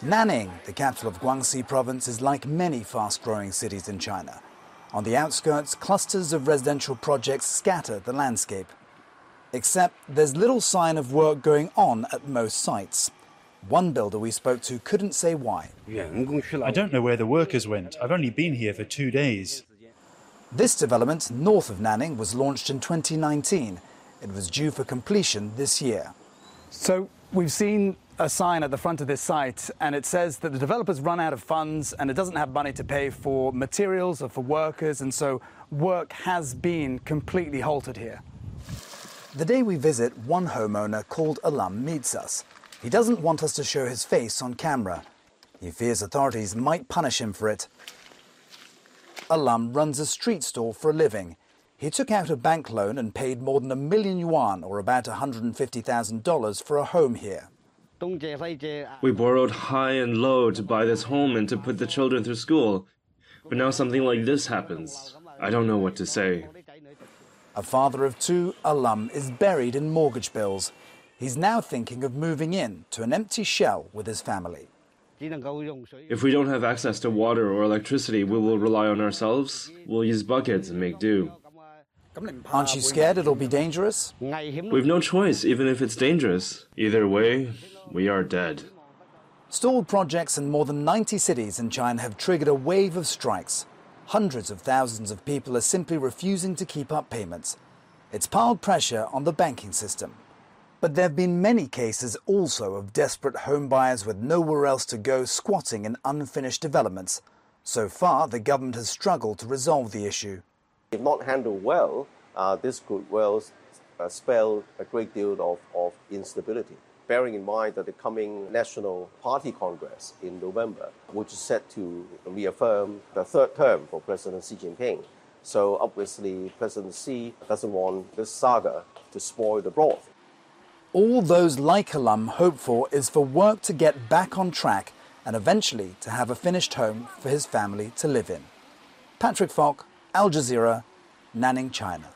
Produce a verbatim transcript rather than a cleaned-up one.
Nanning, the capital of Guangxi province, is like many fast-growing cities in China. On the outskirts, clusters of residential projects scatter the landscape. Except there's little sign of work going on at most sites. One builder we spoke to couldn't say why. I don't know where the workers went. I've only been here for two days. This development, north of Nanning, was launched in twenty nineteen. It was due for completion this year. So we've seen a sign at the front of this site, and it says that the developer's run out of funds and it doesn't have money to pay for materials or for workers, and so work has been completely halted here. The day we visit, one homeowner called Alam meets us. He doesn't want us to show his face on camera. He fears authorities might punish him for it. Alam runs a street stall for a living. He took out a bank loan and paid more than a million yuan, or about one hundred fifty thousand dollars, for a home here. We borrowed high and low to buy this home and to put the children through school. But now something like this happens. I don't know what to say. A father of two, Alam is buried in mortgage bills. He's now thinking of moving in to an empty shell with his family. If we don't have access to water or electricity, we will rely on ourselves. We'll use buckets and make do. Aren't you scared it'll be dangerous? We've no choice, even if it's dangerous. Either way, we are dead. Stalled projects in more than ninety cities in China have triggered a wave of strikes. Hundreds of thousands of people are simply refusing to keep up payments. It's piled pressure on the banking system. But there have been many cases also of desperate home buyers with nowhere else to go squatting in unfinished developments. So far, the government has struggled to resolve the issue. If not handled well, uh, this could well uh, spell a great deal of, of instability. Bearing in mind that the coming National Party Congress in November, which is set to reaffirm the third term for President Xi Jinping. So obviously, President Xi doesn't want this saga to spoil the broth. All those like Alam hope for is for work to get back on track and eventually to have a finished home for his family to live in. Patrick Falk, Al Jazeera, Nanning, China.